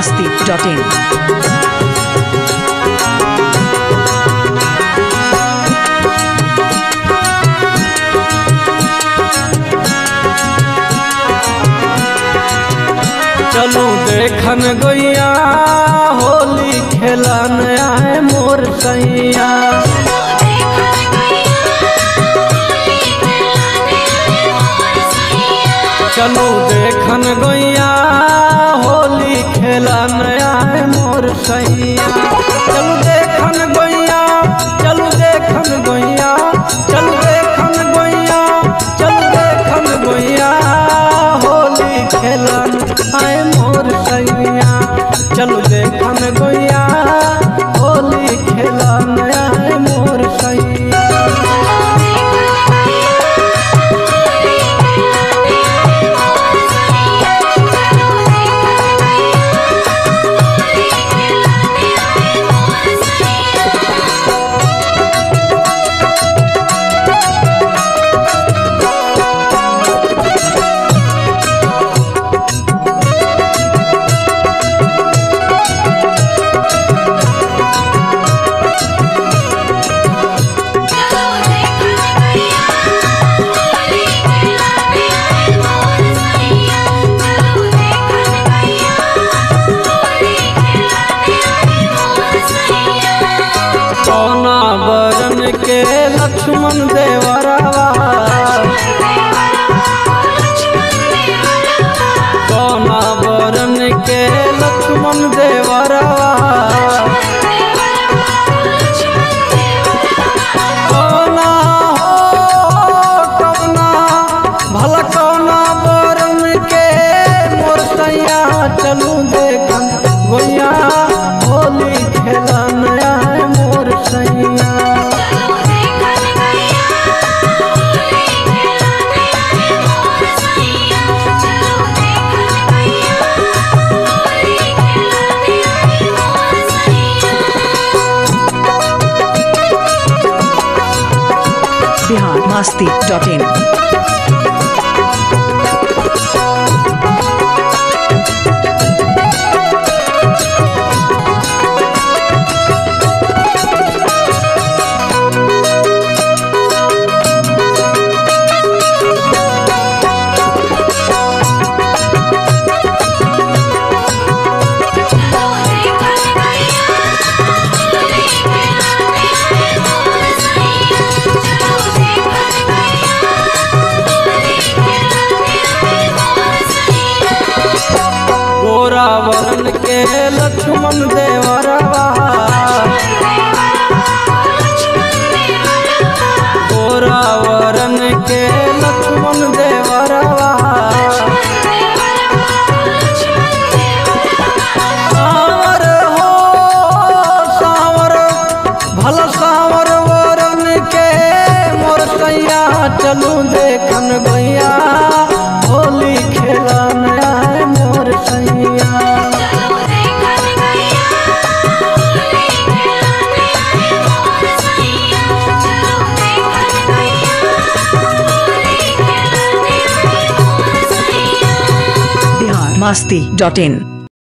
masti.in। चलू देखन गैया होली खेलन आए मोर सैया। चलू देखन गैया होली खेलन आए मोर सैया। चलू देखन गैया, चलू देखन गैया, चलू देखन गैया, चलू देखन गैया होली खेलन आए मोर सैया। चलू देखन गैया होली खेलन आए मोर सैया। के लक्ष्मण देवरवा कौना बरन के लक्ष्मण देवरवा कौना हो कौना भला कौना बरन के मोर सैया। चलू देखन गैया होली खेलन आए मोर सैया। masti.in। वरन के लक्ष्मण देवरवा गोरा वरन के लक्ष्मण देवरवा सावर हो सावर भला सावर वरन के मोर सैया। चलू देखन गैया होली खेलन आए मोर सैया। masti.in।